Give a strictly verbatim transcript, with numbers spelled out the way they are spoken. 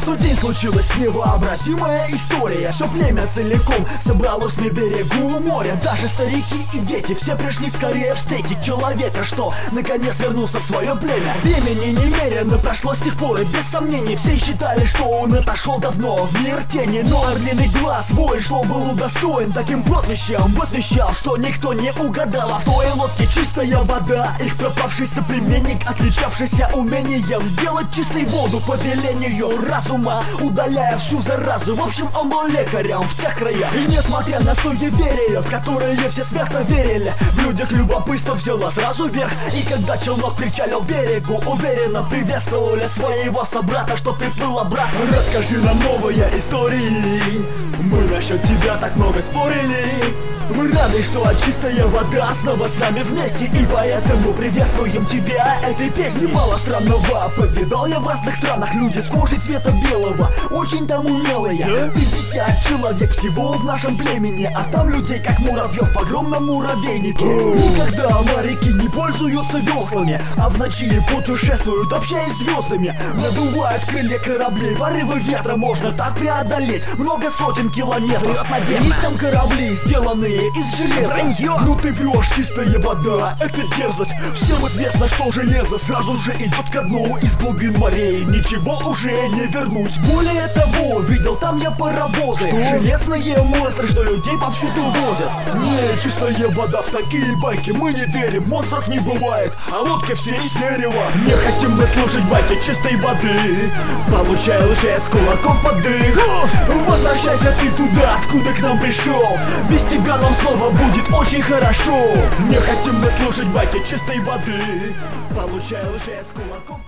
тот день случилась невообразимая история. Все племя целиком собралось на берегу моря. Даже старики и дети, все пришли скорее встретить человека, что наконец вернулся в свое племя. Времени немерено прошло с тех пор, и без сомнений все считали, что он отошел давно в мир тени. Но орлиный глаз, воин, что был удостоен таким прозвищем, возвещал, что никто не угадал. А в той лодке чистая вода, их пропавший соплеменник, отличавшийся умением делать чистой воду по велению разума, удаляя всю заразу. В общем, он был лекарем в тех краях. И несмотря на суеверие, в которое все свято верили, в людях любопытство взяло сразу вверх. И когда челнок причалил к берегу, уверенно приветствовали своего собрата, что приплыл обратно. Расскажи нам новые истории, мы насчет тебя так много спорили. Мы рады, что чистая вода снова с нами вместе, и поэтому приветствуем тебя этой песней. Мало странного повидал я в разных странах, люди с кожей цвета белого, очень там умелые. Пятьдесят человек всего в нашем племени, а там людей как муравьев в огромном муравейнике. Никогда моряки не пользуются веслами, а в ночи путешествуют, общаясь с звездами. Надувают крылья кораблей, порывы ветра можно так преодолеть много сотен километров. Есть там корабли, сделанные из железа. Вранье. Ну ты врешь, чистая вода, это дерзость. Всем известно, что железо сразу же идет ко дну из глубин морей. Ничего уже не вернуть. Более того, видел там я паровозы, что? Железные монстры, что людей повсюду возят. Не, чистая вода, в такие байки мы не верим. Монстров не бывает, а лодки все из дерева. Не хотим мы слушать байки чистой воды, получай лжец кулаком под дых. Возвращайся ты туда, откуда к нам пришел, без тебя нам снова будет очень хорошо. Не хотим мы слушать байки чистой воды, получай лжец кулаком.